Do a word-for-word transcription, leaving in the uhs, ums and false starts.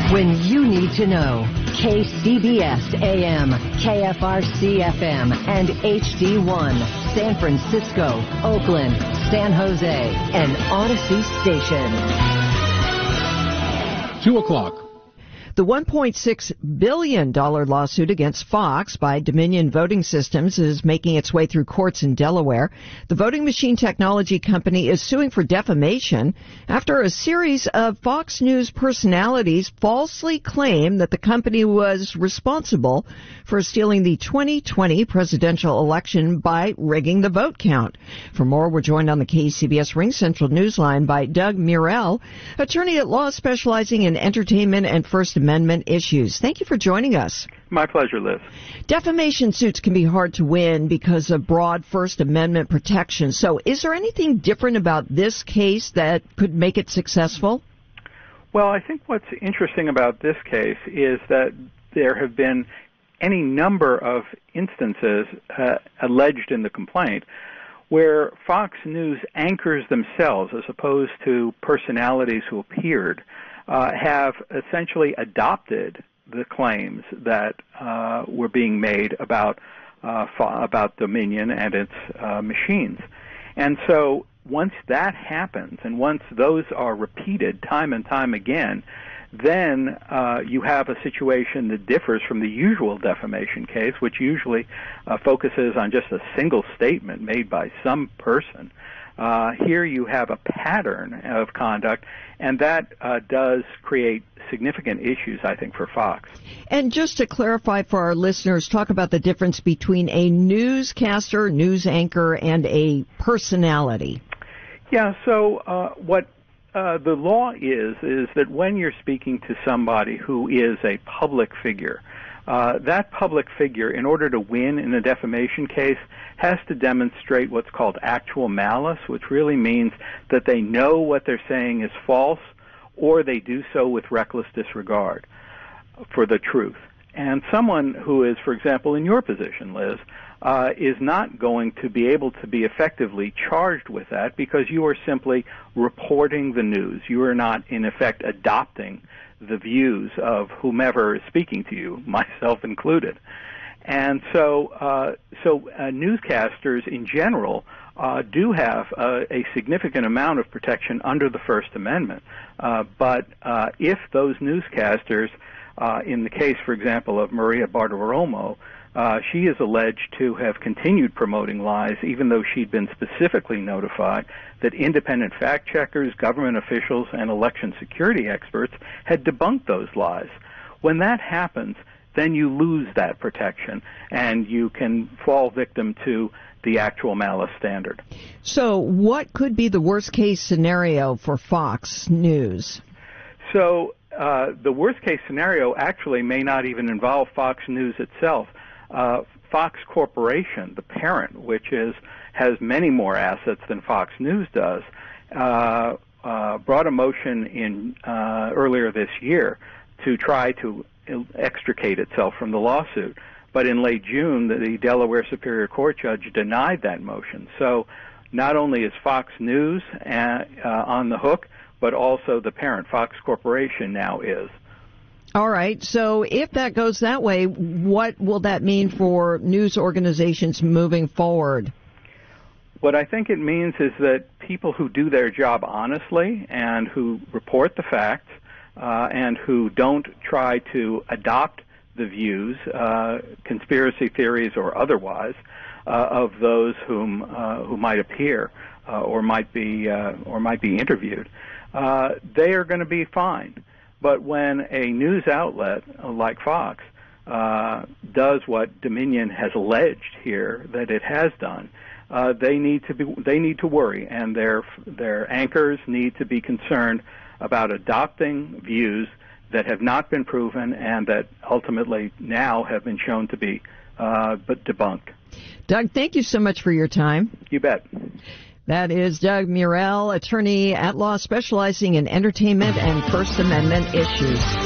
when you need to know. K C B S A M, K F R C F M, and H D one, San Francisco, Oakland, San Jose, and Odyssey Station. Two o'clock. The one point six billion dollars lawsuit against Fox by Dominion Voting Systems is making its way through courts in Delaware. The voting machine technology company is suing for defamation after a series of Fox News personalities falsely claimed that the company was responsible for stealing the twenty twenty presidential election by rigging the vote count. For more, we're joined on the K C B S Ring Central Newsline by Doug Murrell, attorney at law specializing in entertainment and First Amendment issues. Thank you for joining us. My pleasure, Liz. Defamation suits can be hard to win because of broad First Amendment protection. So is there anything different about this case that could make it successful? Well, I think what's interesting about this case is that there have been any number of instances uh, alleged in the complaint where Fox News anchors themselves, as opposed to personalities who appeared, Uh, have essentially adopted the claims that uh, were being made about uh, about Dominion and its uh, machines. And so once that happens, and once those are repeated time and time again, then uh, you have a situation that differs from the usual defamation case, which usually uh, focuses on just a single statement made by some person. Uh, here you have a pattern of conduct, and that uh, does create significant issues, I think, for Fox. And just to clarify for our listeners, talk about the difference between a newscaster, news anchor, and a personality. Yeah, so uh, what uh, the law is, is that when you're speaking to somebody who is a public figure, Uh, that public figure, in order to win in a defamation case, has to demonstrate what's called actual malice, which really means that they know what they're saying is false, or they do so with reckless disregard for the truth. And someone who is, for example, in your position, Liz, uh, is not going to be able to be effectively charged with that because you are simply reporting the news. You are not, in effect, adopting the views of whomever is speaking to you, myself included. And so uh, so uh, newscasters in general uh, do have uh, a significant amount of protection under the First Amendment. Uh, but uh, if those newscasters, uh, in the case, for example, of Maria Bartiromo, Uh, she is alleged to have continued promoting lies, even though she'd been specifically notified that independent fact-checkers, government officials, and election security experts had debunked those lies. When that happens, then you lose that protection, and you can fall victim to the actual malice standard. So what could be the worst-case scenario for Fox News? So uh, the worst-case scenario actually may not even involve Fox News itself. Uh, Fox Corporation, the parent, which is has many more assets than Fox News does, uh, uh, brought a motion in uh, earlier this year to try to extricate itself from the lawsuit. But in late June, the, the Delaware Superior Court judge denied that motion. So not only is Fox News uh, uh, on the hook, but also the parent, Fox Corporation, now is. All right. So if that goes that way, what will that mean for news organizations moving forward? What I think it means is that people who do their job honestly and who report the facts uh, and who don't try to adopt the views, uh, conspiracy theories or otherwise, uh, of those whom uh, who might appear uh, or might be uh, or might be interviewed, uh, they are going to be fine. But when a news outlet like Fox uh, does what Dominion has alleged here that it has done, uh, they need to be they need to worry, and their their anchors need to be concerned about adopting views that have not been proven and that ultimately now have been shown to be uh, but debunked. Doug, thank you so much for your time. You bet. That is Doug Murrell, attorney at law specializing in entertainment and First Amendment issues.